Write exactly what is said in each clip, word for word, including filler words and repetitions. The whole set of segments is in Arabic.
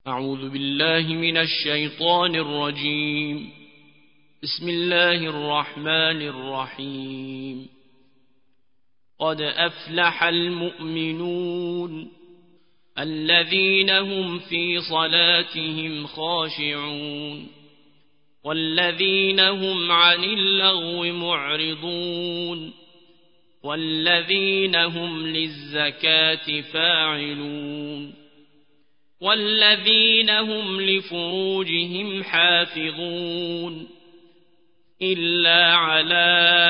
أعوذ بالله من الشيطان الرجيم. بسم الله الرحمن الرحيم. قد أفلح المؤمنون الذين هم في صلاتهم خاشعون والذين هم عن اللغو معرضون والذين هم للزكاة فاعلون والذين هم لفروجهم حافظون إلا على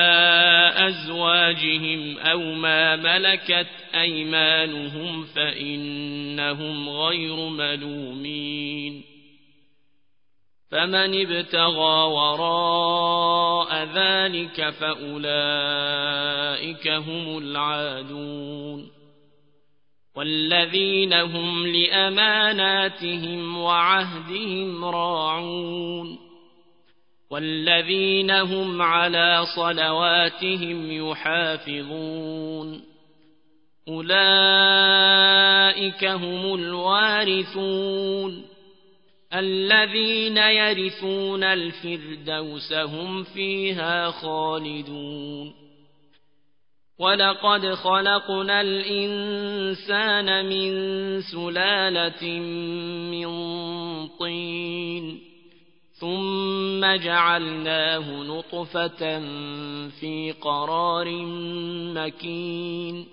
أزواجهم أو ما ملكت أيمانهم فإنهم غير ملومين. فمن ابتغى وراء ذلك فأولئك هم العادون والذين هم لأماناتهم وعهدهم راعون والذين هم على صلواتهم يحافظون أولئك هم الوارثون الذين يرثون الفردوس هم فيها خالدون. ولقد خلقنا الإنسان من سلالة من طين ثم جعلناه نطفة في قرار مكين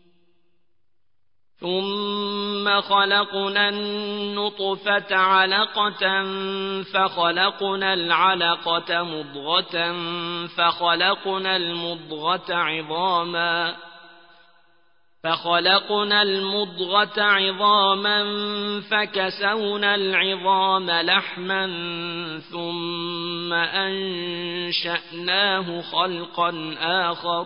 ثم خلقنا النطفة علقة فخلقنا العلقة مضغة فخلقنا المضغة عظاما فخلقنا المضغة عظاما فكسونا العظام لحما ثم أنشأناه خلقا آخر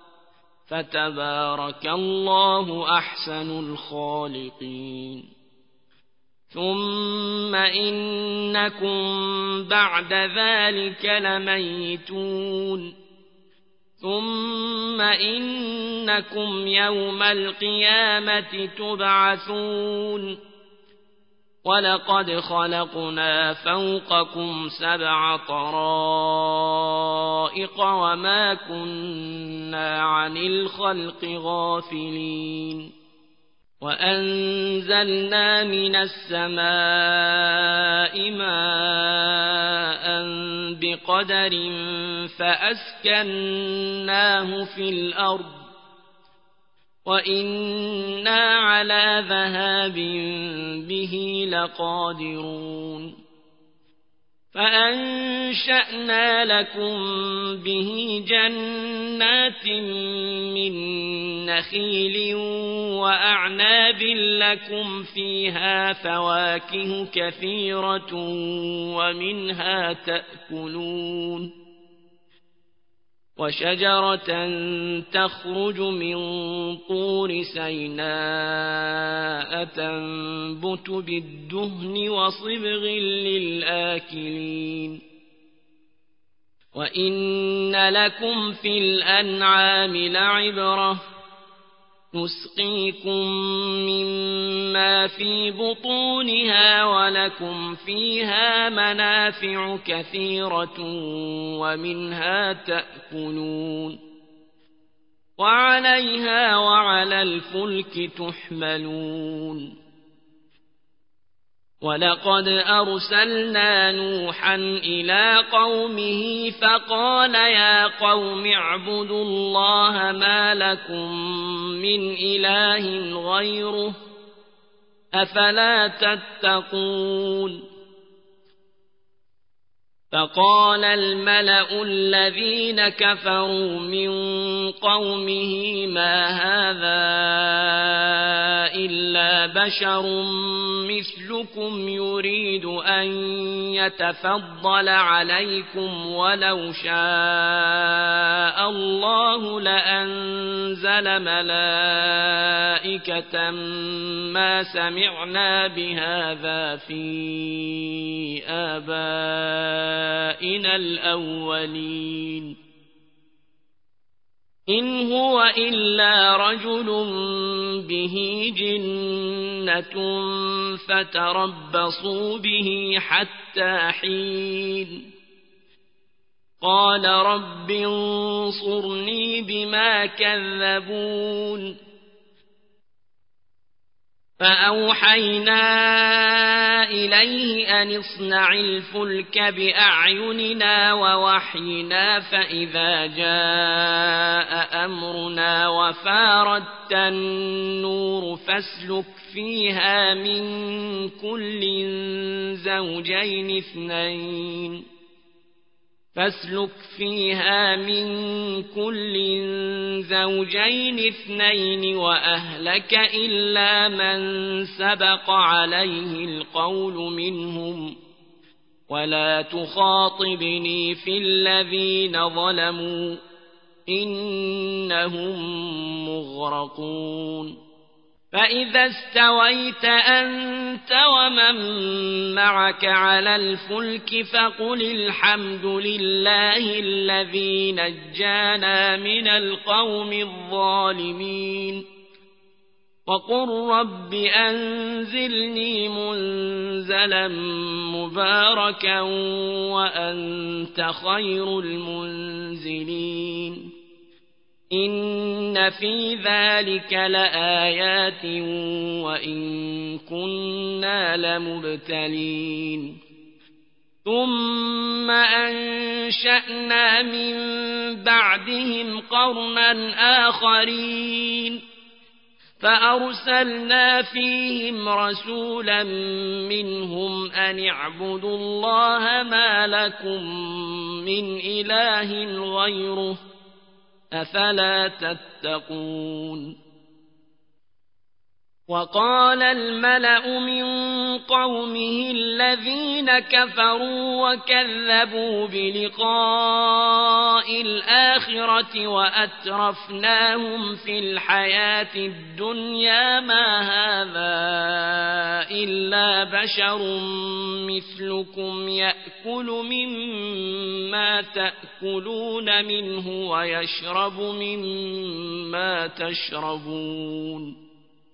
فتبارك الله أحسن الخالقين. ثم إنكم بعد ذلك لميتون ثم إنكم يوم القيامة تبعثون. ولقد خلقنا فوقكم سبع طرائق وما كنا عن الخلق غافلين. وأنزلنا من السماء ماء بقدر فأسكناه في الأرض وإنا على ذهاب به لقادرون. فأنشأنا لكم به جنات من نخيل وأعناب لكم فيها فواكه كثيرة ومنها تأكلون. وشجرة تخرج من طور سيناء تنبت بالدهن وصبغ للآكلين. وإن لكم في الأنعام لعبرة نسقيكم مما في بطونها ولكم فيها منافع كثيرة ومنها تأكلون وعليها وعلى الفلك تحملون. ولقد أرسلنا نوحا إلى قومه فقال يا قوم اعبدوا الله ما لكم من إله غيره أفلا تتقون. فقال الملأ الذين كفروا من قومه ما هذا إلا بشر مثلكم يريد أن يتفضل عليكم ولو شاء الله لأنزل ملائكة ما سمعنا بهذا في آبائنا الأولين. إن هو إلا رجل به جنة فتربصوا به حتى حين قال رب انصرني بما كذبون فأوحينا إليه أن اصنع الفلك بأعيننا ووحينا فإذا جاء أمرنا وفاردت النور فاسلك فيها من كل زوجين اثنين فاسلك فيها من كل زوجين اثنين وأهلك إلا من سبق عليه القول منهم ولا تخاطبني في الذين ظلموا إنهم مغرقون فإذا استويت أنت ومن معك على الفلك فقل الحمد لله الذي نجانا من القوم الظالمين وقل رب أنزلني منزلا مباركا وأنت خير المنزلين إن في ذلك لآيات وإن كنا لمبتلين ثم أنشأنا من بعدهم قرنا آخرين فأرسلنا فيهم رسولا منهم أن اعبدوا الله ما لكم من إله غيره أفلا تتقون وقال الملأ من قومه الذين كفروا وكذبوا بلقاء الآخرة وأترفناهم في الحياة الدنيا ما هذا إلا بشر مثلكم يأكل مما تأكلون منه ويشرب مما تشربون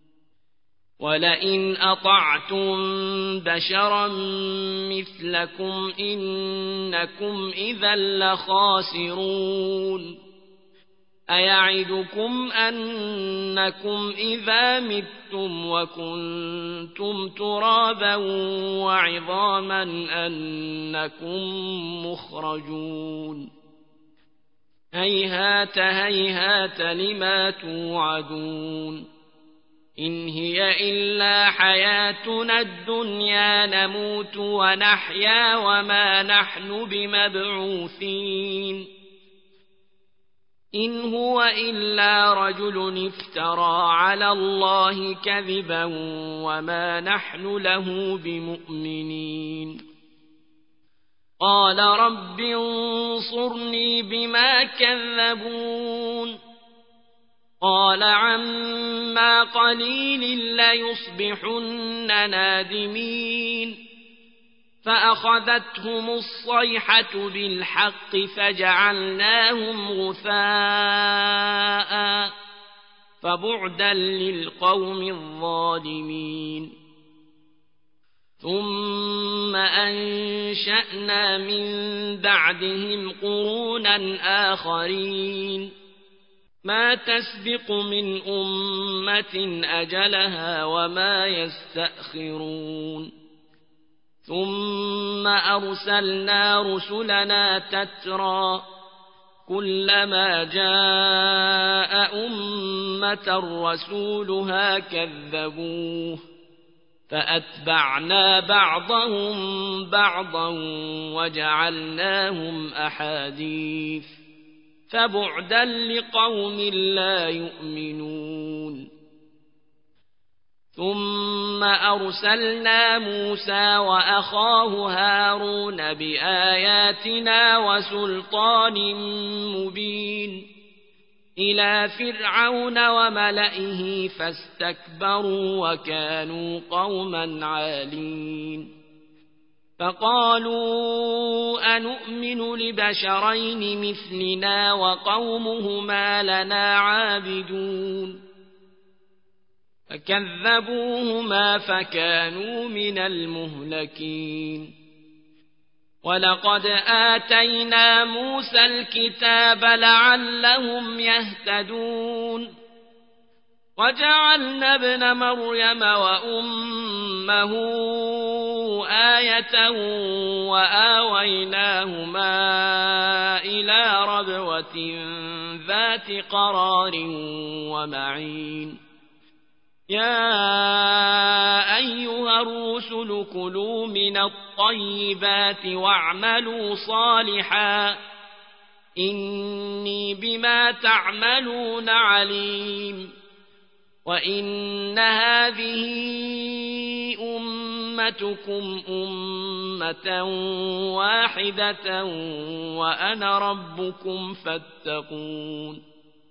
ولئن أطعتم بشرا مثلكم إنكم إذا لخاسرون أيعدكم أنكم إذا متم وكنتم ترابا وعظاما أنكم مخرجون هيهات هيهات لما توعدون إن هي إلا حياتنا الدنيا نموت ونحيا وما نحن بمبعوثين إن هو إلا رجل افترى على الله كذبا وما نحن له بمؤمنين قال رب انصرني بما كذبون قال عما قليل ليصبحن نادمين فأخذتهم الصيحة بالحق فجعلناهم غثاء فبعدا للقوم الظالمين ثم أنشأنا من بعدهم قرونا آخرين ما تسبق من أمة أجلها وما يستأخرون ثم أرسلنا رسلنا تترى كلما جاء أمة رسولها كذبوه فأتبعنا بعضهم بعضا وجعلناهم أحاديث فبعدا لقوم لا يؤمنون ثم أرسلنا موسى وأخاه هارون بآياتنا وسلطان مبين إلى فرعون وملئه فاستكبروا وكانوا قوما عالين فقالوا أنؤمن لبشرين مثلنا وقومهما لنا عابدون فكذبوهما فكانوا من المهلكين ولقد آتينا موسى الكتاب لعلهم يهتدون وجعلنا ابن مريم وأمه آية وآويناهما إلى ربوة ذات قرار ومعين يا أيها الرسل كلوا من الطيبات واعملوا صالحا إني بما تعملون عليم وإن هذه أمتكم أمة واحدة وأنا ربكم فاتقون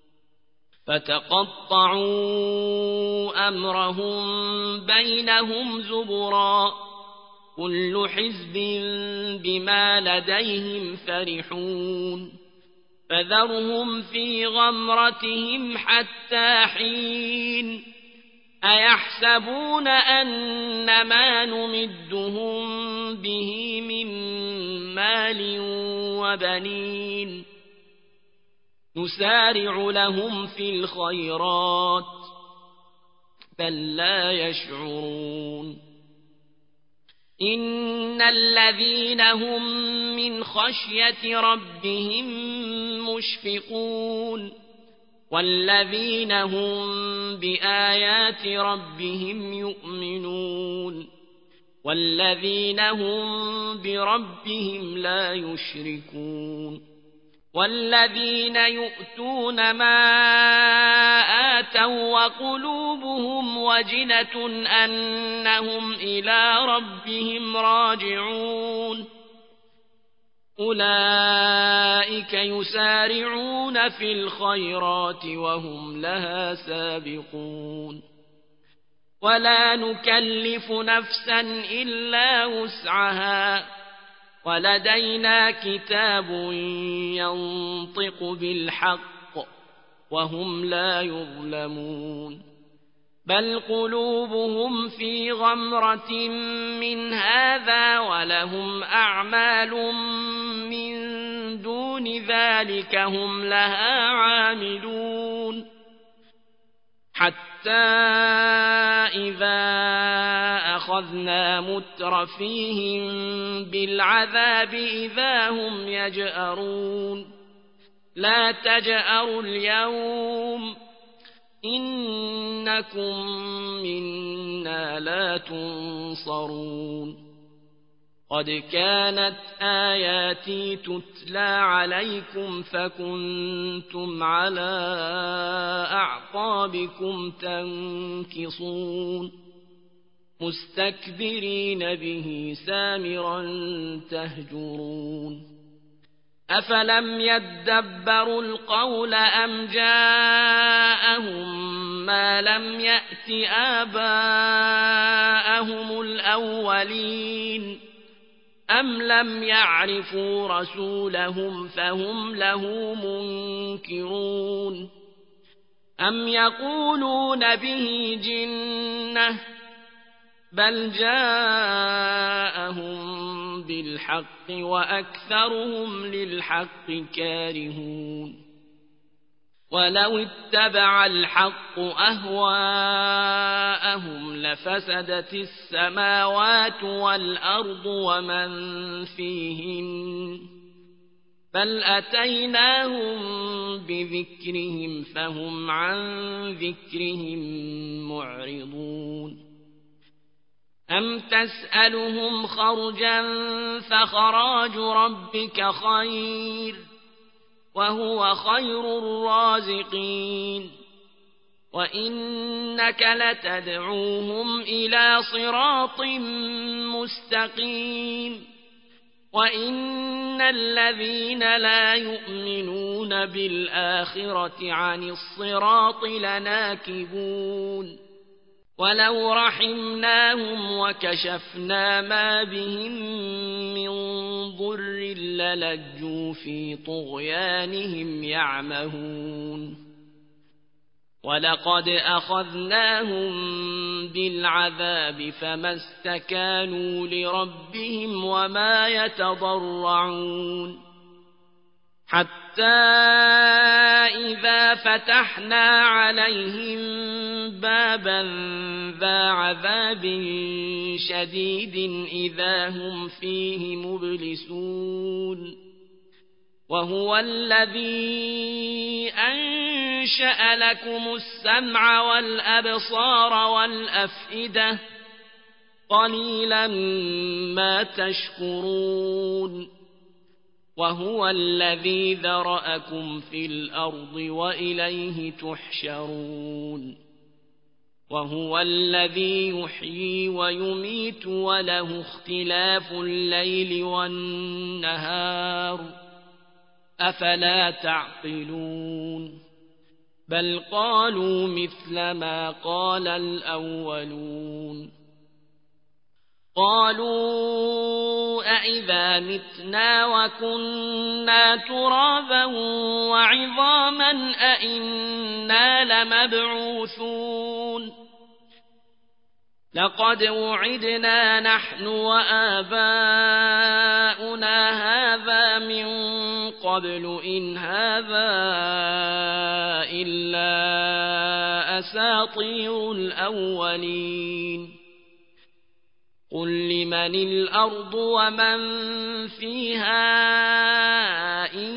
فتقطعوا أمرهم بينهم زبرا كل حزب بما لديهم فرحون فذرهم في غمرتهم حتى حين أيحسبون أن ما نمدهم به من مال وبنين نسارع لهم في الخيرات بل لا يشعرون إن الذين هم من خشية ربهم مشفقون والذين هم بآيات ربهم يؤمنون والذين هم بربهم لا يشركون والذين يؤتون ما آتوا وقلوبهم وجلة أنهم إلى ربهم راجعون أولئك يسارعون في الخيرات وهم لها سابقون ولا نكلف نفسا إلا وسعها ولدينا كتاب ينطق بالحق وهم لا يظلمون بل قلوبهم في غمرة من هذا ولهم أعمال من دون ذلك هم لها عاملون حتى إذا أخذنا مترفيهم بالعذاب إذا هم يجأرون لا تجأروا اليوم إنكم منا لا تنصرون قد كانت آياتي تتلى عليكم فكنتم على أعقابكم تنكصون مستكبرين به سامرا تهجرون أفلم يدبروا القول أم جاءهم ما لم يأت آباءهم الأولين أم لم يعرفوا رسولهم فهم له منكرون أم يقولون به جنة بل جاءهم بالحق وأكثرهم للحق كارهون ولو اتبع الحق أهواءهم لفسدت السماوات والأرض ومن فيهن بل أتيناهم بذكرهم فهم عن ذكرهم معرضون أم تسألهم خرجا فخراج ربك خير وهو خير الرازقين وإنك لتدعوهم إلى صراط مستقيم وإن الذين لا يؤمنون بالآخرة عن الصراط لناكبون ولو رحمناهم وكشفنا ما بهم من ضر للجوا في طغيانهم يعمهون ولقد أخذناهم بالعذاب فما استكانوا لربهم وما يتضرعون حتى إذا فتحنا عليهم بابا ذا عذاب شديد إذا هم فيه مبلسون وهو الذي أنشأ لكم السمع والأبصار والأفئدة قليلا ما تشكرون وهو الذي ذرأكم في الأرض وإليه تحشرون وهو الذي يحيي ويميت وله اختلاف الليل والنهار أفلا تعقلون بل قالوا مثل ما قال الأولون قالوا أئذا متنا وكنا ترابا وعظاما أئنا لمبعوثون لقد وعدنا نحن وآباؤنا هذا من قبل إن هذا إلا أساطير الأولين قل لمن الأرض ومن فيها إن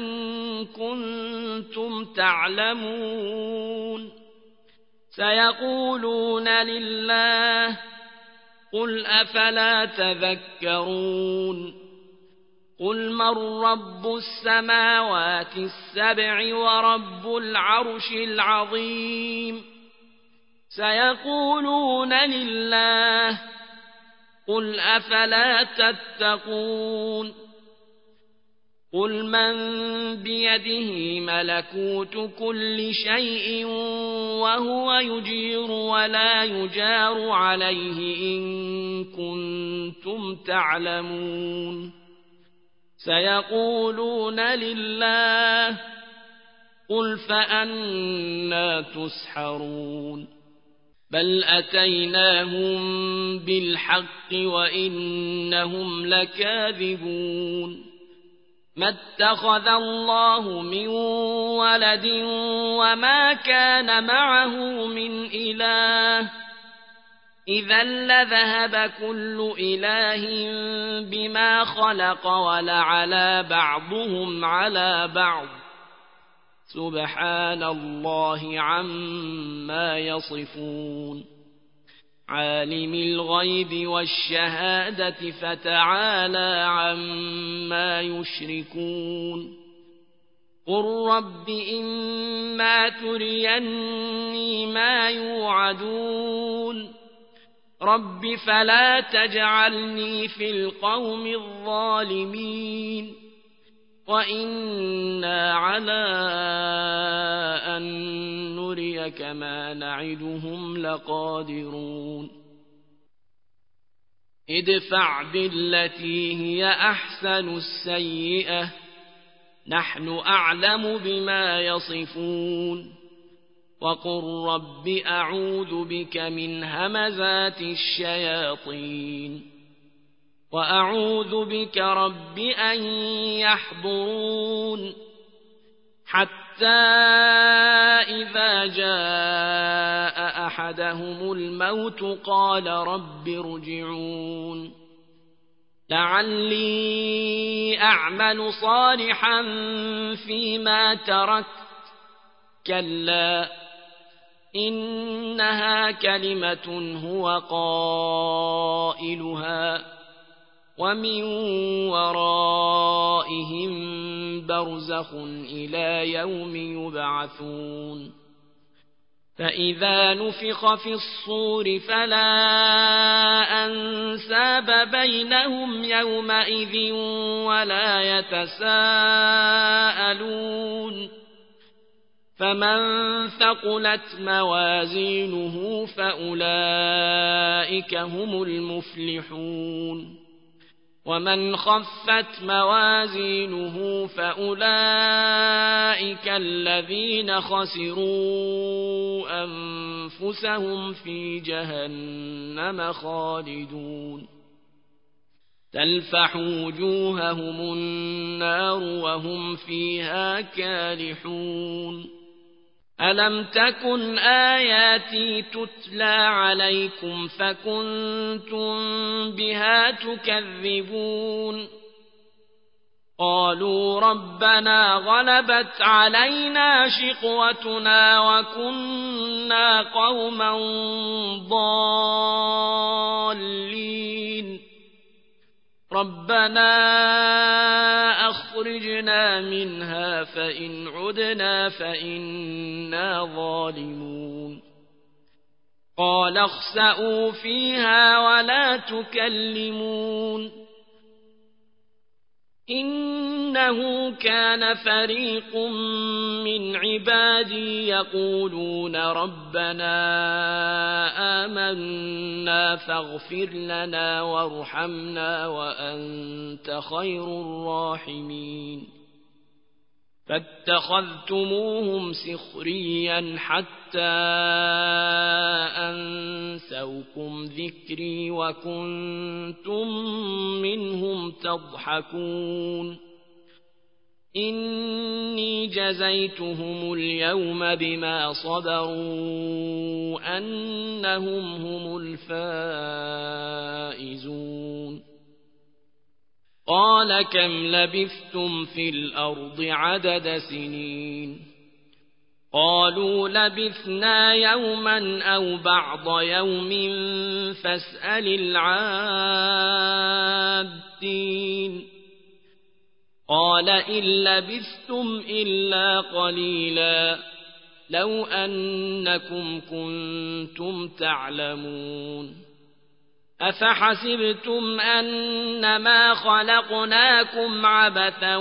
كنتم تعلمون سيقولون لله قل أفلا تذكرون قل من رب السماوات السبع ورب العرش العظيم سيقولون لله قل أفلا تتقون قل من بيده ملكوت كل شيء وهو يجير ولا يجار عليه إن كنتم تعلمون سيقولون لله قل فأنى تسحرون بل أتيناهم بالحق وإنهم لكاذبون ما اتخذ الله من ولد وما كان معه من إله إذا لذهب كل إله بما خلق ولعلى بعضهم على بعض سبحان الله عما يصفون عالم الغيب والشهادة فتعالى عما يشركون قل رب إما تريني ما يوعدون رب فلا تجعلني في القوم الظالمين وإنا على أن نريك ما نعدهم لقادرون ادفع بالتي هي أحسن السيئة نحن أعلم بما يصفون وقل رب أعوذ بك من همزات الشياطين وأعوذ بك رب أن يحضرون حتى إذا جاء أحدهم الموت قال رب ارجعون لعلي أعمل صالحا فيما تركت كلا إنها كلمة هو قائلها ومن ورائهم برزخ إلى يوم يبعثون فإذا نفخ في الصور فلا أنساب بينهم يومئذ ولا يتساءلون فمن ثقلت موازينه فأولئك هم المفلحون ومن خفت موازينه فأولئك الذين خسروا أنفسهم في جهنم خالدون تلفح وجوههم النار وهم فيها كالحون ألم تكن آياتي تتلى عليكم فكنتم بها تكذبون قالوا ربنا غلبت علينا شقوتنا وكنا قوما ضالين ربنا أخرجنا منها فإن عدنا فإنا ظالمون قال اخسئوا فيها ولا تكلمون إنه كان فريق من عبادي يقولون ربنا آمنا فاغفر لنا وارحمنا وأنت خير الراحمين فاتخذتموهم سخريا حتى أنسوكم ذكري وكنتم منهم تضحكون إني جزيتهم اليوم بما صبروا أنهم هم الفائزون قال كم لبثتم في الأرض عدد سنين قالوا لبثنا يوما أو بعض يوم فاسأل العادين قال إن لبثتم إلا قليلا لو أنكم كنتم تعلمون أفحسبتم أنما خلقناكم عبثا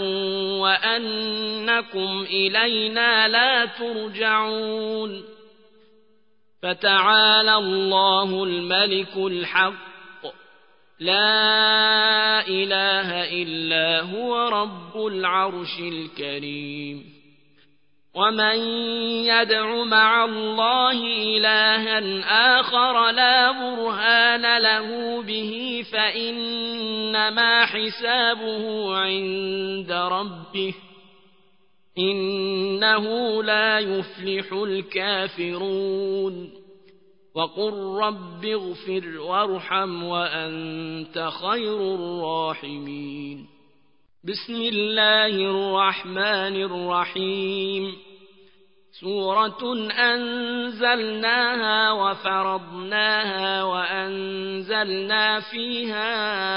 وأنكم إلينا لا ترجعون فتعالى الله الملك الحق لا إله إلا هو رب العرش الكريم ومن يدع مع الله إلها آخر لا برهان له به فإنما حسابه عند ربه إنه لا يفلح الكافرون وقل رب اغفر وارحم وأنت خير الراحمين بسم الله الرحمن الرحيم سورة أنزلناها وفرضناها وأنزلنا فيها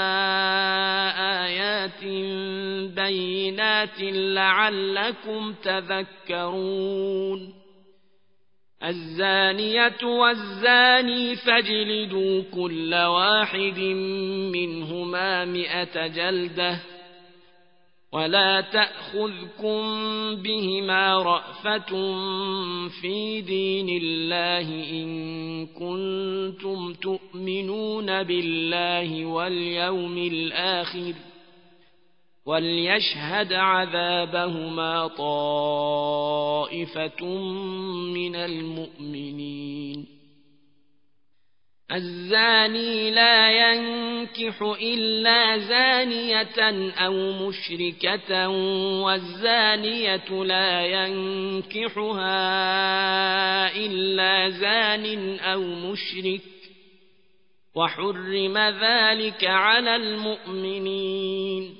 آيات بينات لعلكم تذكرون الزانية والزاني فاجلدوا كل واحد منهما مئة جلدة ولا تأخذكم بهما رأفة في دين الله إن كنتم تؤمنون بالله واليوم الآخر وليشهد عذابهما طائفة من المؤمنين الزاني لا ينكح إلا زانية أو مشركة والزانية لا ينكحها إلا زان أو مشرك وحرم ذلك على المؤمنين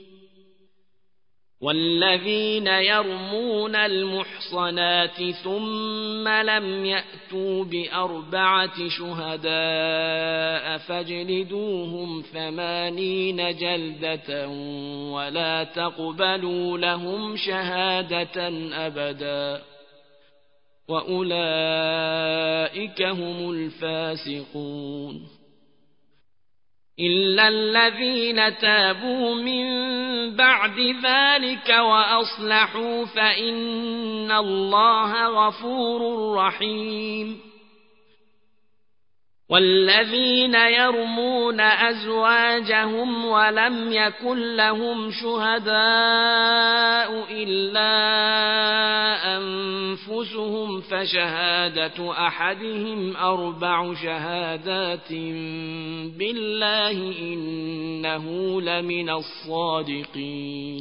والذين يرمون المحصنات ثم لم يأتوا بأربعة شهداء فاجلدوهم ثمانين جلدة ولا تقبلوا لهم شهادة أبدا وأولئك هم الفاسقون. إلا الذين تابوا من بعد ذلك وأصلحوا فإن الله غفور رحيم والذين يرمون أزواجهم ولم يكن لهم شهداء إلا أنفسهم فشهادة أحدهم أربع شهادات بالله إنه لمن الصادقين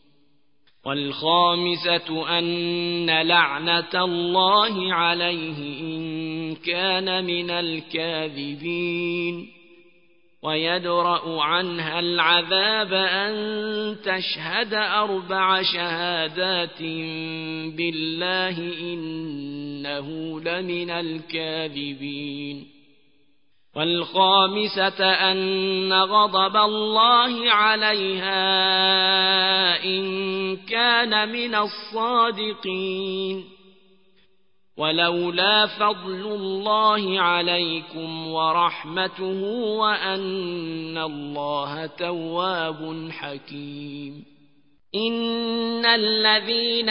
والخامسة أن لعنة الله عليه إن كان من الكاذبين ويدرأ عنها العذاب أن تشهد أربع شهادات بالله إنه لمن الكاذبين والخامسة أن غضب الله عليها إن كان من الصادقين ولولا فضل الله عليكم ورحمته وأن الله تواب حكيم إن الذين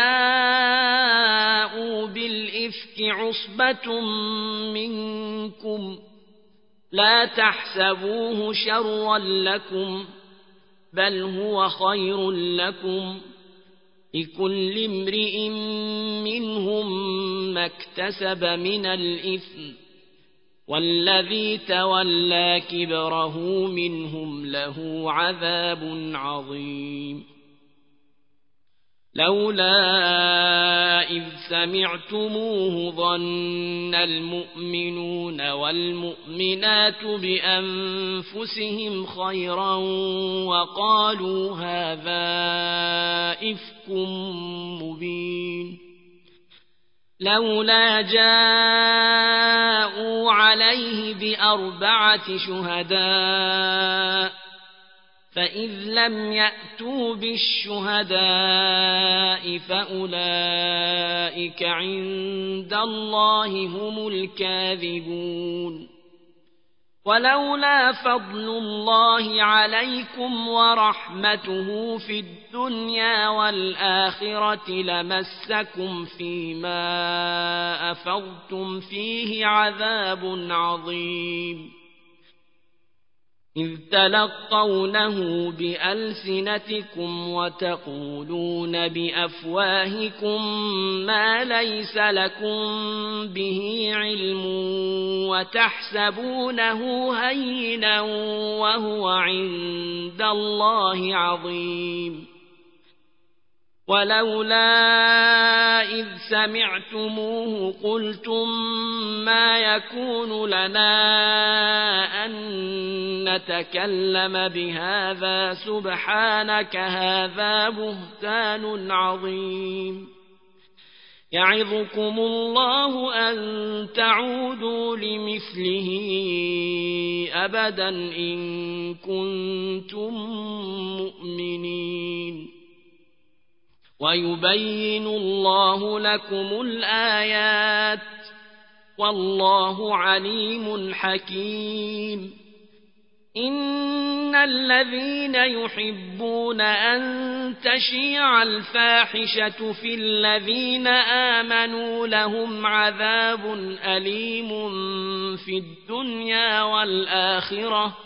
جاءوا بالإفك عصبة منكم لا تحسبوه شرا لكم بل هو خير لكم لكل امرئ منهم ما اكتسب من الإثم والذي تولى كبره منهم له عذاب عظيم لولا إذ سمعتموه ظن المؤمنون والمؤمنات بأنفسهم خيرا وقالوا هذا إفك مبين لولا جاءوا عليه بأربعة شهداء فإذ لم يأتوا بالشهداء فأولئك عند الله هم الكاذبون ولولا فضل الله عليكم ورحمته في الدنيا والآخرة لمسكم فيما أفضتم فيه عذاب عظيم إذ تلقونه بألسنتكم وتقولون بأفواهكم ما ليس لكم به علم وتحسبونه هينا وهو عند الله عظيم ولولا إذ سمعتموه قلتم ما يكون لنا أن نتكلم بهذا سبحانك هذا بهتان عظيم يعظكم الله أن تعودوا لمثله أبدا إن كنتم مؤمنين ويبين الله لكم الآيات والله عليم حكيم إن الذين يحبون أن تشيع الفاحشة في الذين آمنوا لهم عذاب أليم في الدنيا والآخرة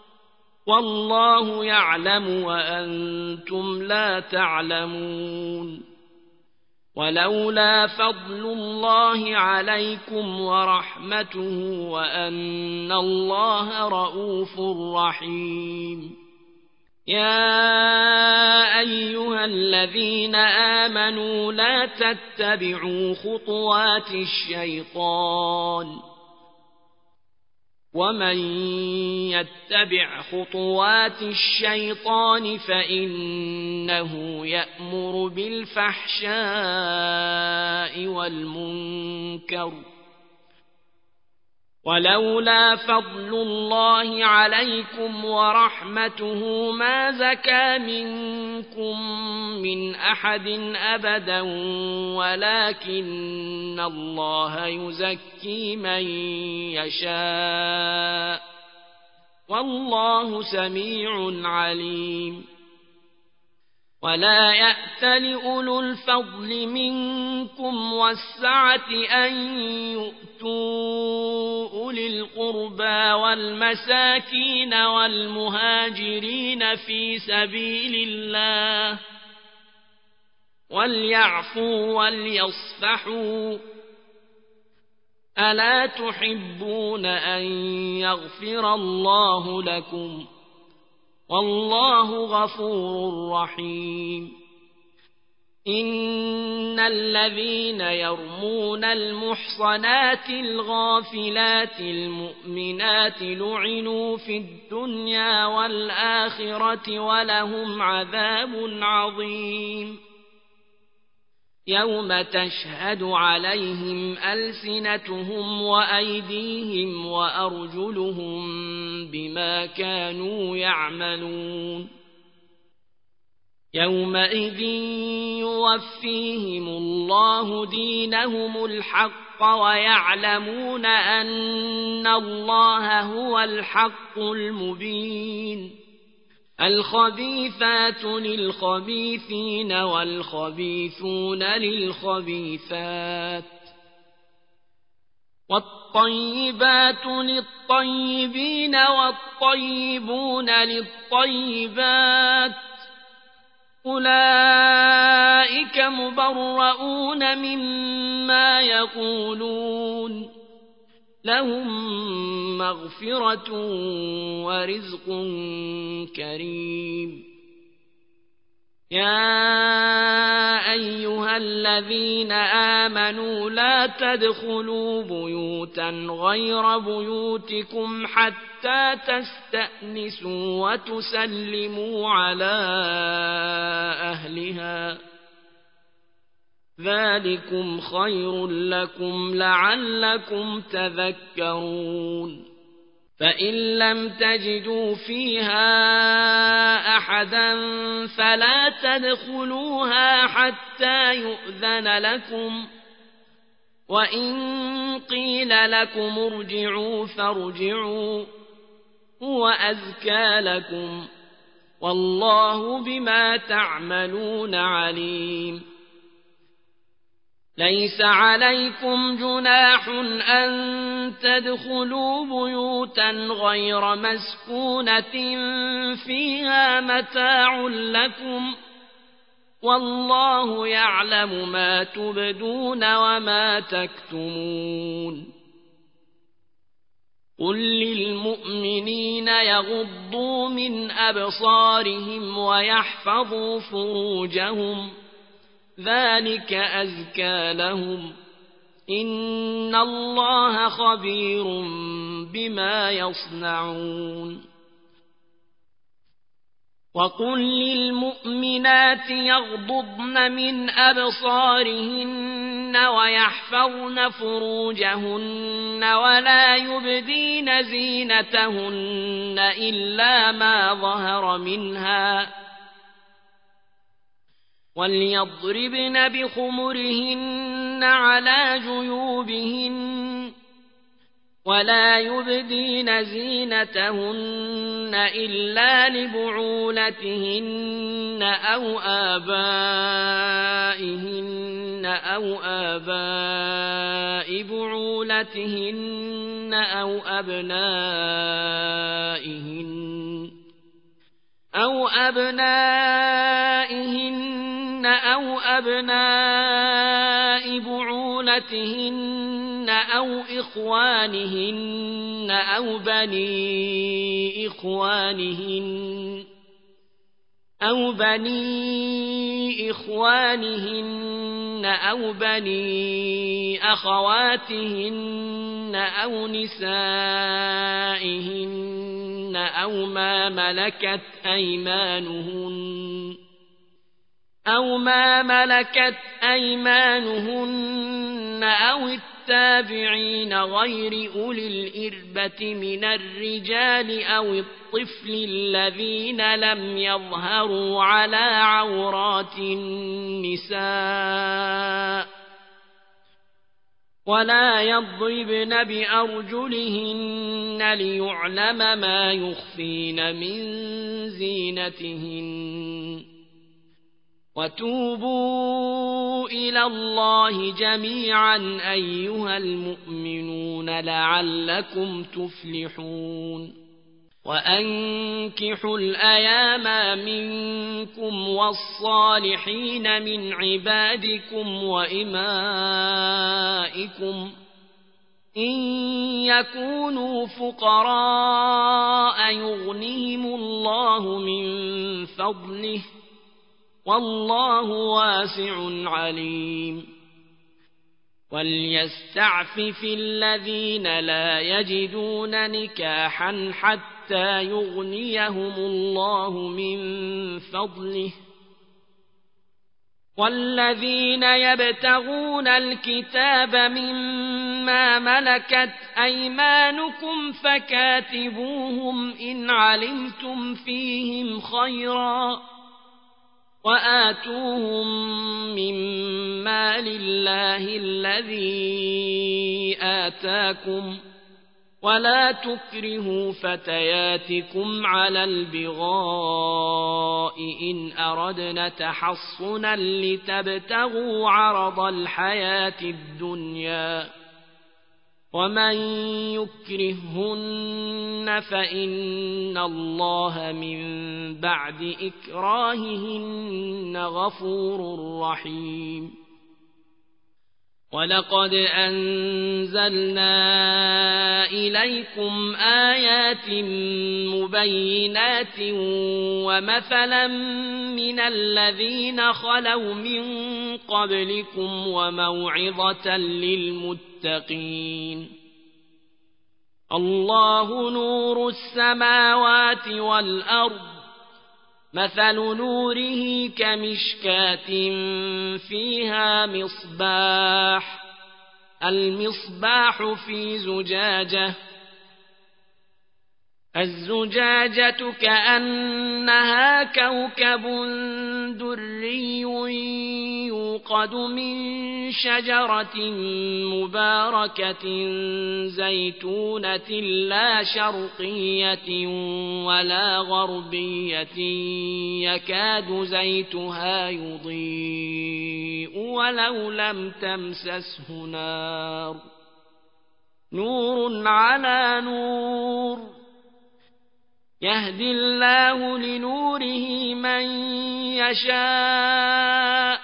والله يعلم وأنتم لا تعلمون ولولا فضل الله عليكم ورحمته وأن الله رؤوف رحيم يا أيها الذين آمنوا لا تتبعوا خطوات الشيطان ومن يتبع خطوات الشيطان فإنه يأمر بالفحشاء والمنكر ولولا فضل الله عليكم ورحمته ما زكى منكم من أحد أبدا ولكن الله يزكي من يشاء والله سميع عليم ولا يأتل أولو الفضل منكم والسعة أن يؤتوا أولي القربى والمساكين والمهاجرين في سبيل الله وليعفوا وليصفحوا ألا تحبون أن يغفر الله لكم والله غفور رحيم إن الذين يرمون المحصنات الغافلات المؤمنات لعنوا في الدنيا والآخرة ولهم عذاب عظيم يوم تشهد عليهم ألسنتهم وأيديهم وأرجلهم بما كانوا يعملون يومئذ يوفيهم الله دينهم الحق ويعلمون أن الله هو الحق المبين الخبيثات للخبيثين والخبيثون للخبيثات والطيبات للطيبين والطيبون للطيبات أولئك مبرؤون مما يقولون لهم مغفرة ورزق كريم يا أيها الذين آمنوا لا تدخلوا بيوتا غير بيوتكم حتى تستأنسوا وتسلموا على أهلها ذلكم خير لكم لعلكم تذكرون فإن لم تجدوا فيها أحدا فلا تدخلوها حتى يؤذن لكم وإن قيل لكم ارجعوا فارجعوا هو أزكى لكم والله بما تعملون عليم ليس عليكم جناح أن تدخلوا بيوتا غير مسكونة فيها متاع لكم والله يعلم ما تبدون وما تكتمون قل للمؤمنين يغضوا من أبصارهم ويحفظوا فروجهم ذلك أزكى لهم إن الله خبير بما يصنعون وقل للمؤمنات يغضضن من أبصارهن ويحفظن فروجهن ولا يبدين زينتهن إلا ما ظهر منها وليضربن بخمرهن على جيوبهن ولا يبدين زينتهن إلا لبعولتهن أو آبائهن أو آباء بعولتهن أو أبنائهن أو أبنائهن أو أبناء بعولتهن أو إخوانهن أو بني إخوانهن أو بني إخوانهن أو بني أخواتهن أو نسائهن أو ما ملكت أيمانهن أو ما ملكت أيمانهن أو التابعين غير أولي الإربة من الرجال أو الطفل الذين لم يظهروا على عورات النساء ولا يضربن بأرجلهن ليعلم ما يخفين من زينتهن وتوبوا إلى الله جميعا أيها المؤمنون لعلكم تفلحون وأنكحوا الأيام منكم والصالحين من عبادكم وإمائكم إن يكونوا فقراء يغنيهم الله من فضله والله واسع عليم وليستعفف الذين لا يجدون نكاحا حتى يغنيهم الله من فضله والذين يبتغون الكتاب مما ملكت أيمانكم فكاتبوهم إن علمتم فيهم خيرا وآتوهم مما لله الذي آتاكم ولا تكرهوا فتياتكم على البغاء إن أردنا تحصنا لتبتغوا عرض الحياة الدنيا ومن يكرهن فإن الله من بعد إكراههن غفور رحيم ولقد أنزلنا إليكم آيات مبينات ومثلا من الذين خلوا من قبلكم وموعظة للمتقين الله نور السماوات والأرض مثل نوره كمشكاة فيها مصباح المصباح في زجاجة الزجاجة كأنها كوكب دري يوقد من شجرة مباركة زيتونة لا شرقية ولا غربية يكاد زيتها يضيء ولو لم تمسسه نار نور على نور يهدي الله لنوره من يشاء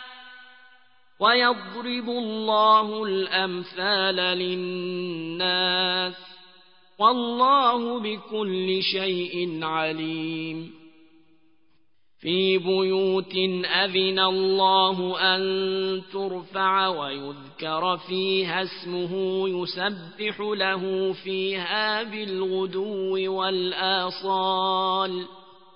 ويضرب الله الأمثال للناس والله بكل شيء عليم في بيوت أذن الله أن ترفع ويذكر فيها اسمه يسبح له فيها بالغدو والآصال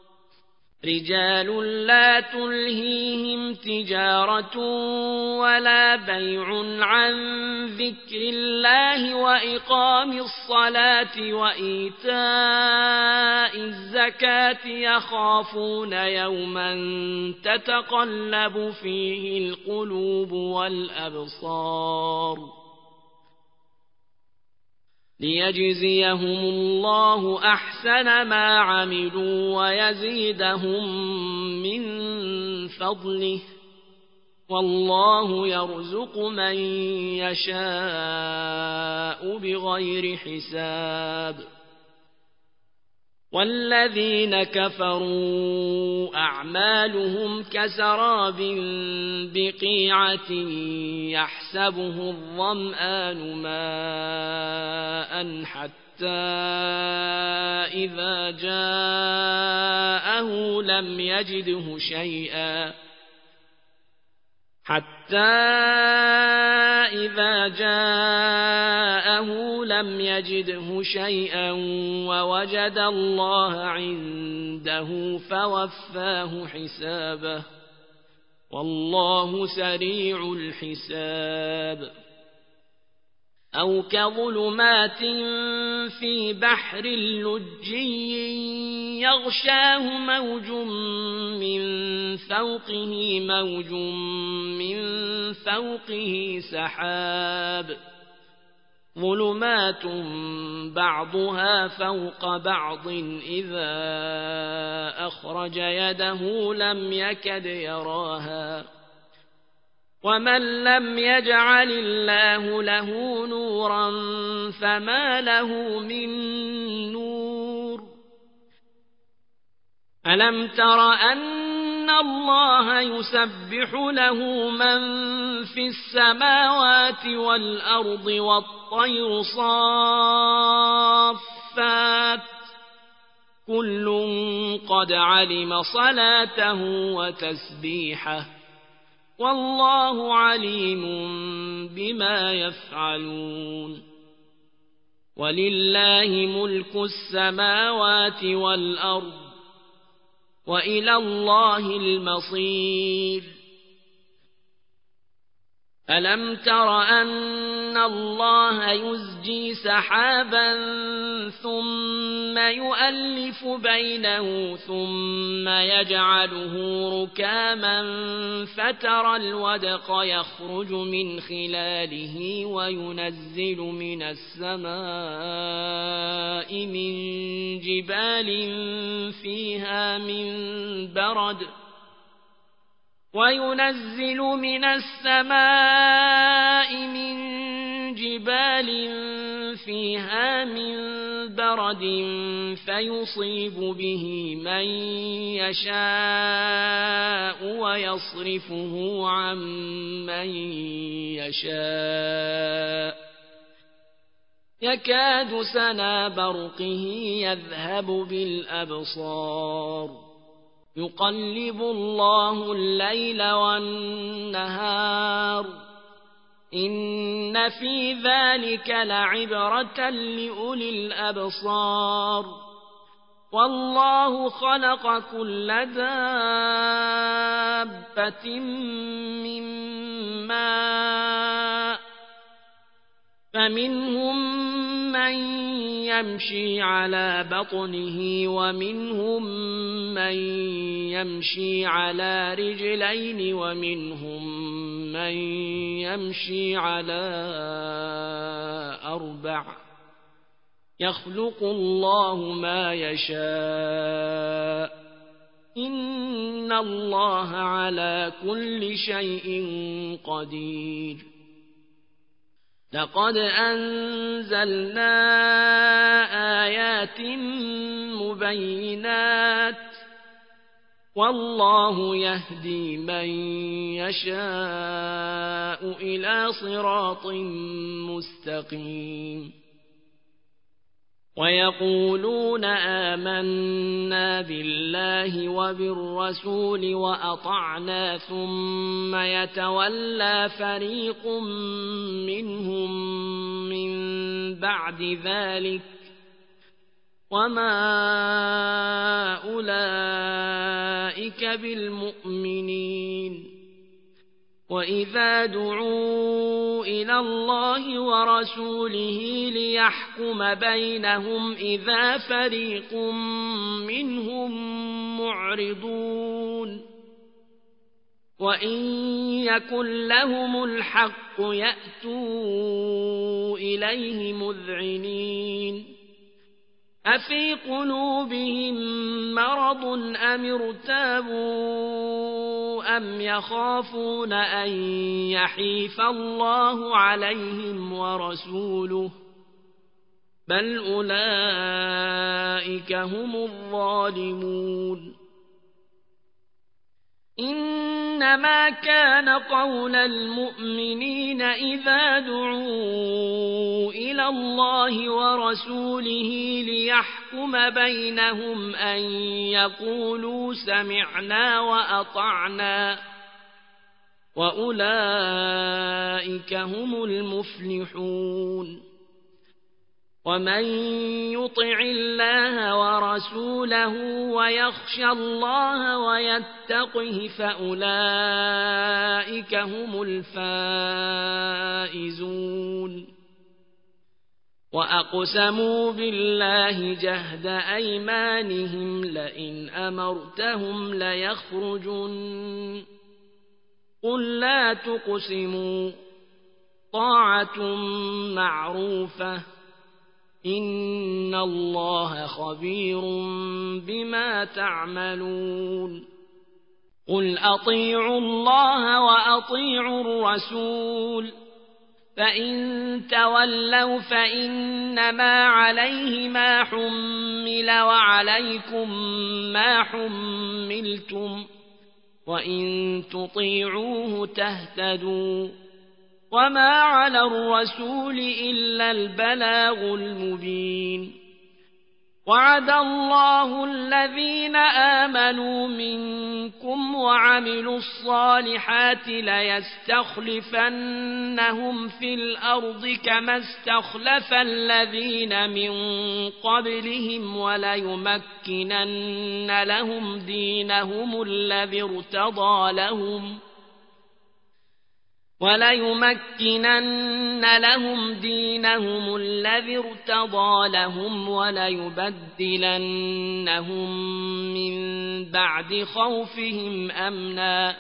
رجال لا تلهيهم تجارة ولا بيع عن ذكر الله وإقام الصلاة وإيتاء الزكاة يخافون يوما تتقلب فيه القلوب والأبصار ليجزيهم الله أحسن ما عملوا ويزيدهم من فضله والله يرزق من يشاء بغير حساب والذين كفروا أعمالهم كسراب بقيعة يحسبه الظمآن ماء حتى إذا جاءه لم يجده شيئا حتى إذا جاءه لم يجده شيئا ووجد الله عنده فوفاه حسابه والله سريع الحساب أو كظلمات في بحر لجي يغشاه موج من فوقه موج من فوقه سحاب ظلمات بعضها فوق بعض إذا أخرج يده لم يكد يراها ومن لم يجعل الله له نورا فما له من نور ألم تر أن الله يسبح له من في السماوات والأرض والطير صافات كل قد علم صلاته وتسبيحه والله عليم بما يفعلون ولله ملك السماوات والأرض وإلى الله المصير ألم تر أن الله يزجي سحابا ثم يؤلف بينه ثم يجعله ركاما فترى الودق يخرج من خلاله وينزل من السماء من جبال فيها من برد وينزل من السماء من جبال فيها من برد فيصيب به من يشاء ويصرفه عن من يشاء يكاد سنا برقه يذهب بالأبصار يقلب الله الليل والنهار إن في ذلك لعبرة لأولي الأبصار والله خلق كل دابة من ماء فمنهم من يمشي على بطنه ومنهم من يمشي على رجلين ومنهم من يمشي على أربع يخلق الله ما يشاء إن الله على كل شيء قدير لقد أنزلنا آيات مبينات والله يهدي من يشاء إلى صراط مستقيم ويقولون آمنا بالله وبالرسول وأطعنا ثم يتولى فريق منهم من بعد ذلك وما أولئك بالمؤمنين وإذا دعوا إلى الله ورسوله ليحكم بينهم إذا فريق منهم معرضون وإن يكن لهم الحق يأتوا إليه مذعنين أفي قلوبهم مرض أم ارتابوا أم يخافون أن يحيف الله عليهم ورسوله بل أولئك هم الظالمون إنما كان قول المؤمنين إذا دعوا إلى الله ورسوله ليحكم بينهم أن يقولوا سمعنا وأطعنا وأولئك هم المفلحون ومن يطع الله ورسوله ويخشى الله ويتقه فأولئك هم الفائزون وأقسموا بالله جهد أيمانهم لئن أمرتهم ليخرجن قل لا تقسموا طاعة معروفة إن الله خبير بما تعملون قل أطيعوا الله وأطيعوا الرسول فإن تولوا فإنما عليه ما حمل وعليكم ما حملتم وإن تطيعوه تهتدوا وما على الرسول إلا البلاغ المبين وعد الله الذين آمنوا منكم وعملوا الصالحات ليستخلفنهم في الأرض كما استخلف الذين من قبلهم وليمكنن لهم دينهم الذي ارتضى لهم وليمكنن لهم دينهم الذي ارتضى لهم وليبدلنهم من بعد خوفهم أمنا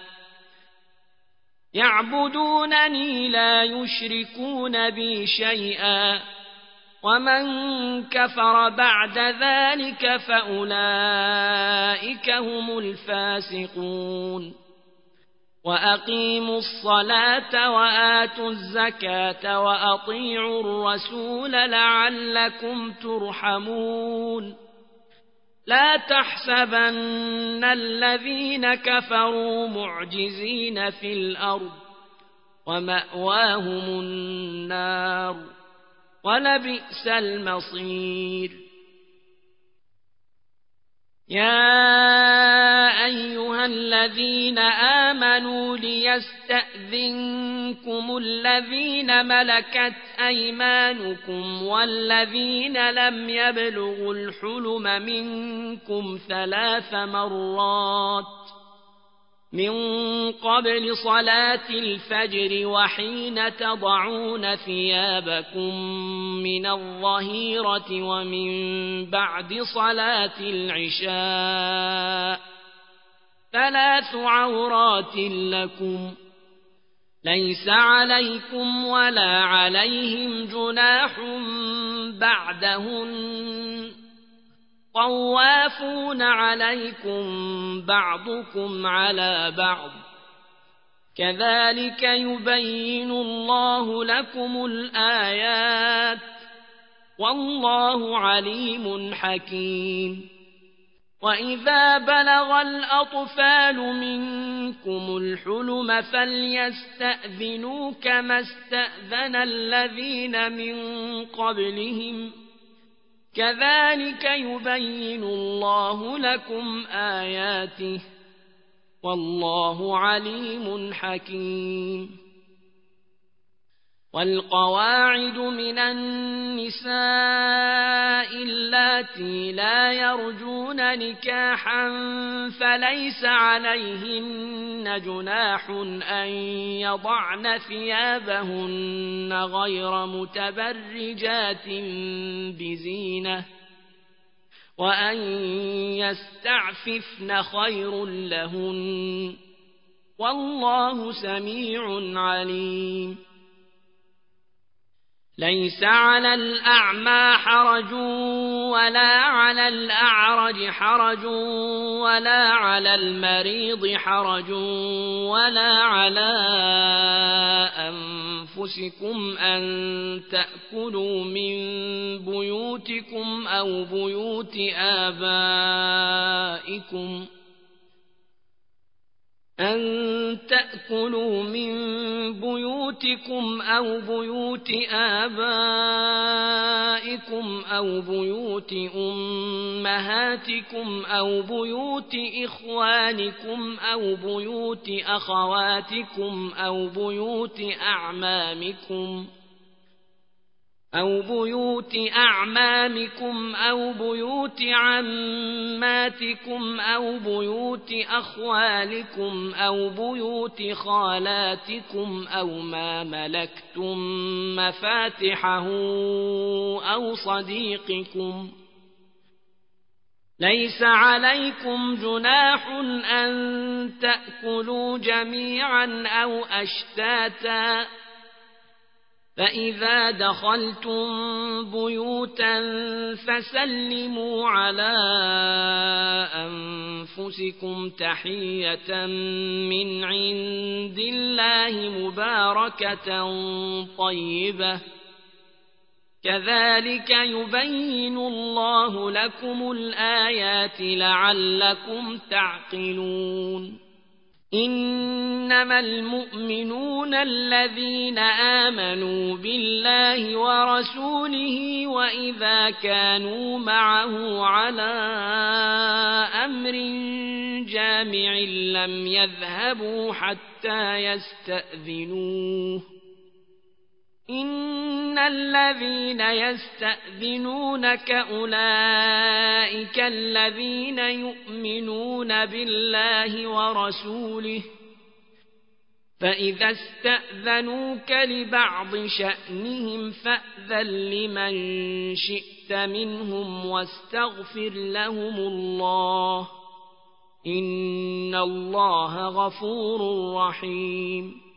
يعبدونني لا يشركون بي شيئا ومن كفر بعد ذلك فأولئك هم الفاسقون وأقيموا الصلاة وآتوا الزكاة وأطيعوا الرسول لعلكم ترحمون لا تحسبن الذين كفروا معجزين في الأرض ومأواهم النار ولبئس المصير يا أيها الذين آمنوا ليستأذنكم الذين ملكت أيمانكم والذين لم يبلغوا الحلم منكم ثلاث مرات من قبل صلاة الفجر وحين تضعون ثيابكم من الظهيرة ومن بعد صلاة العشاء ثلاث عورات لكم ليس عليكم ولا عليهم جناح بعدهن طوافون عليكم بعضكم على بعض كذلك يبين الله لكم الآيات والله عليم حكيم وإذا بلغ الأطفال منكم الحلم فليستأذنوا كما استأذن الذين من قبلهم كذلك يبين الله لكم آياته والله عليم حكيم والقواعد من النساء اللاتي لا يرجون نكاحا فليس عليهن جناح أن يضعن ثيابهن غير متبرجات بزينة وأن يستعففن خير لهن والله سميع عليم ليس على الأعمى حرج ولا على الأعرج حرج ولا على المريض حرج ولا على أنفسكم أن تأكلوا من بيوتكم أو بيوت آبائكم أن تأكلوا من بيوتكم أو بيوت آبائكم أو بيوت أمهاتكم أو بيوت إخوانكم أو بيوت أخواتكم أو بيوت أعمامكم أو بيوت أعمامكم أو بيوت عماتكم أو بيوت أخوالكم أو بيوت خالاتكم أو ما ملكتم مفاتحه أو صديقكم ليس عليكم جناح أن تأكلوا جميعا أو أشتاتا فإذا دخلتم بيوتا فسلموا على أنفسكم تحية من عند الله مباركة طيبة كذلك يبين الله لكم الآيات لعلكم تعقلون إنما المؤمنون الذين آمنوا بالله ورسوله وإذا كانوا معه على أمر جامع لم يذهبوا حتى يستأذنوه إن الذين يستأذنونك أولئك الذين يؤمنون بالله ورسوله فإذا استأذنوك لبعض شأنهم فأذن لمن شئت منهم واستغفر لهم الله إن الله غفور رحيم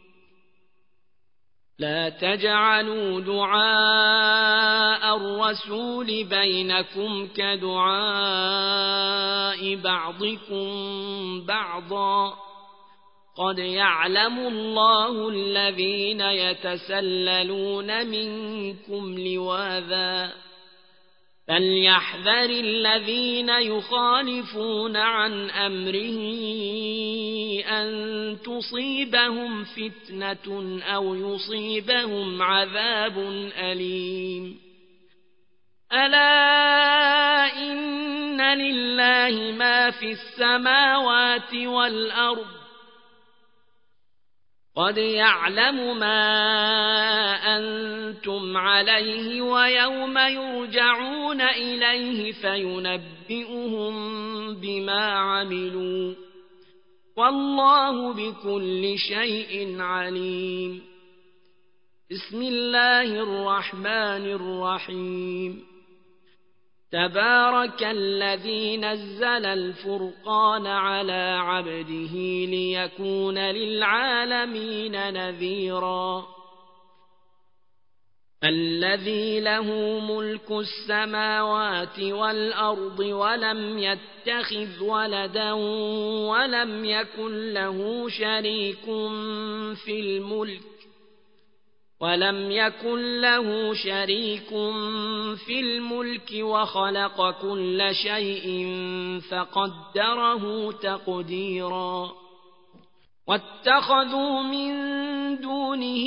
لا تجعلوا دعاء الرسول بينكم كدعاء بعضكم بعضا قد يعلم الله الذين يتسللون منكم لواذا فليحذر الذين يخالفون عن أمره أن تصيبهم فتنة أو يصيبهم عذاب أليم ألا إن لله ما في السماوات والأرض قد يعلم ما أنتم عليه ويوم يرجعون إليه فينبئهم بما عملوا والله بكل شيء عليم بسم الله الرحمن الرحيم تبارك الذي نزل الفرقان على عبده ليكون للعالمين نذيرا الذي له ملك السماوات والأرض ولم يتخذ ولدا ولم يكن له شريك في الملك ولم يكن له شريك في الملك وخلق كل شيء فقدره تقديرا واتخذوا من دونه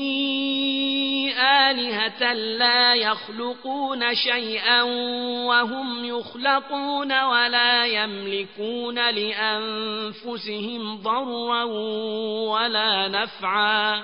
آلهة لا يخلقون شيئا وهم يخلقون ولا يملكون لأنفسهم ضرا ولا نفعا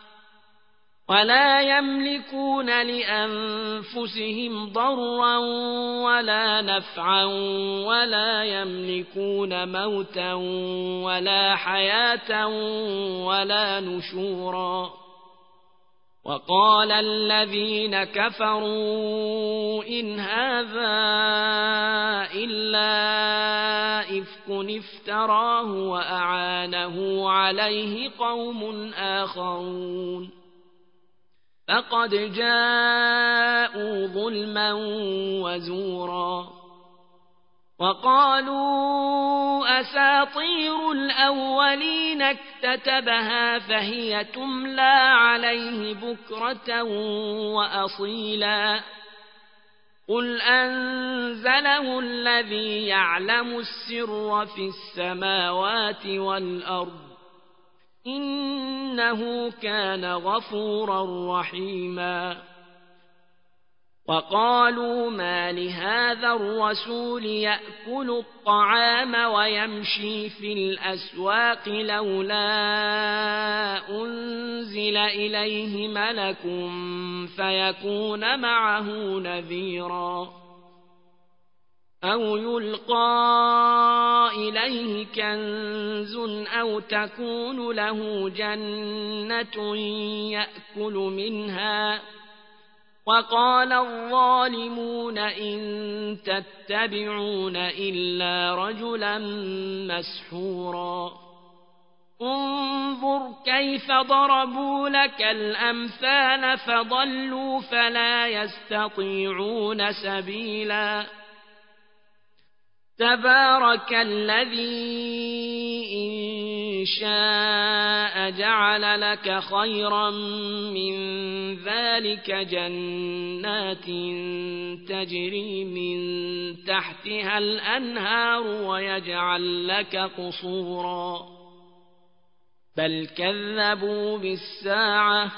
ولا يملكون لأنفسهم ضرا ولا نفعا ولا يملكون موتا ولا حياة ولا نشورا وقال الذين كفروا إن هذا إلا إفك افتراه وأعانه عليه قوم آخرون فقد جاءوا ظلما وزورا وقالوا أساطير الأولين اكتتبها فهي تملى عليه بكرة وأصيلا قل أنزله الذي يعلم السر في السماوات والأرض إنه كان غفورا رحيما وقالوا ما لهذا الرسول يأكل الطعام ويمشي في الأسواق لولا أنزل إليه ملك فيكون معه نذيرا أو يلقى إليه كنز أو تكون له جنة يأكل منها وقال الظالمون إن تتبعون إلا رجلا مسحورا انظر كيف ضربوا لك الأمثال فضلوا فلا يستطيعون سبيلا تبارك الذي إن شاء جعل لك خيرا من ذلك جنات تجري من تحتها الأنهار ويجعل لك قصورا بل كذبوا بالساعة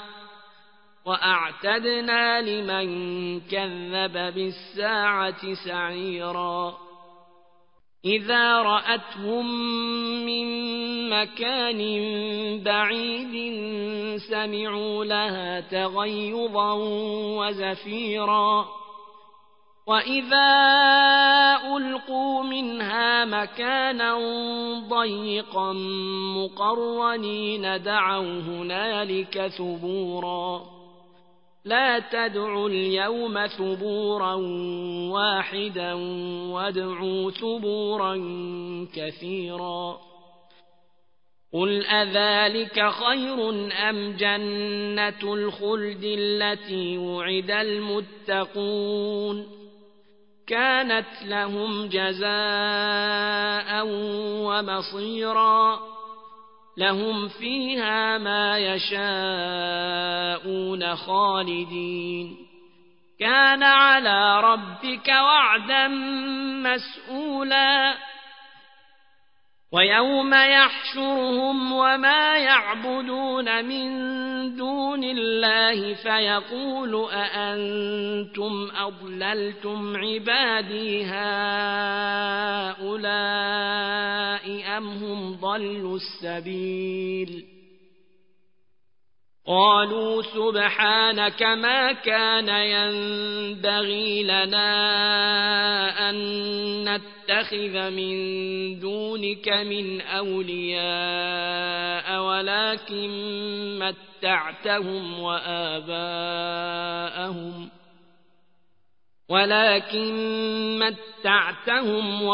وأعتدنا لمن كذب بالساعة سعيرا إذا رأتهم من مكان بعيد سمعوا لها تغيظا وزفيرا وإذا ألقوا منها مكانا ضيقا مقرنين دعوا هنالك ثبورا لا تدعوا اليوم ثبورا واحدا وادعوا ثبورا كثيرا قل أذلك خير أم جنة الخلد التي وعد المتقون كانت لهم جزاء ومصيرا لهم فيها ما يشاءون خالدين كان على ربك وعدا مسئولا ويوم يحشرهم وما يعبدون من دون الله فيقول أأنتم أضللتم عبادي هؤلاء أم هم ضلوا السبيل قالوا سبحانك ما كان ينبغي لنا أن نتخذ من دونك من أولياء ولكن متعتهم وآباءهم ولكن متعتهم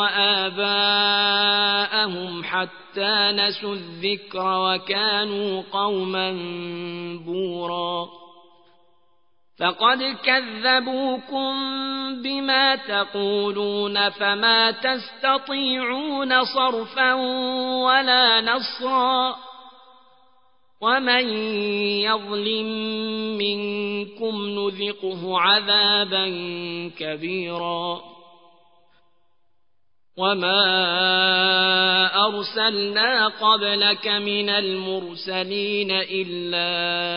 وآباءهم حتى نسوا الذكر وكانوا قوما بورا فقد كذبوكم بما تقولون فما تستطيعون صرفا ولا نصرا ومن يظلم منكم نذقه عذابا كبيرا وما أرسلنا قبلك من المرسلين إلا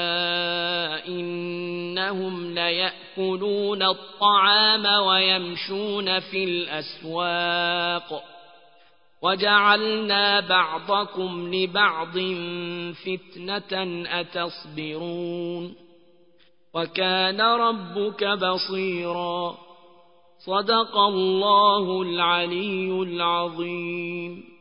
إنهم ليأكلون الطعام ويمشون في الأسواق وجعلنا بعضكم لبعض فتنة أتصبرون وكان ربك بصيرا صدق الله العلي العظيم.